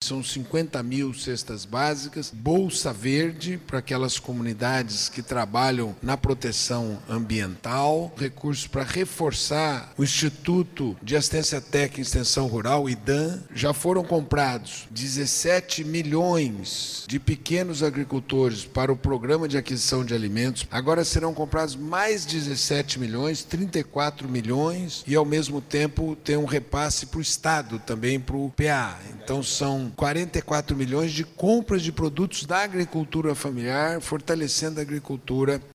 são 50 mil cestas básicas, Bolsa Verde para aquelas comunidades que trabalham na proteção ambiental, recursos para reforçar o Instituto de Assistência Técnica e Extensão Rural, IDAM. Já foram comprados 17 milhões de pequenos agricultores para o Programa de Aquisição de Alimentos. Agora serão comprados mais 17 milhões, 34 milhões, e ao mesmo tempo tem um repasse para o Estado, também para o PA. Então são 44 milhões de compras de produtos da agricultura familiar, fortalecendo a agricultura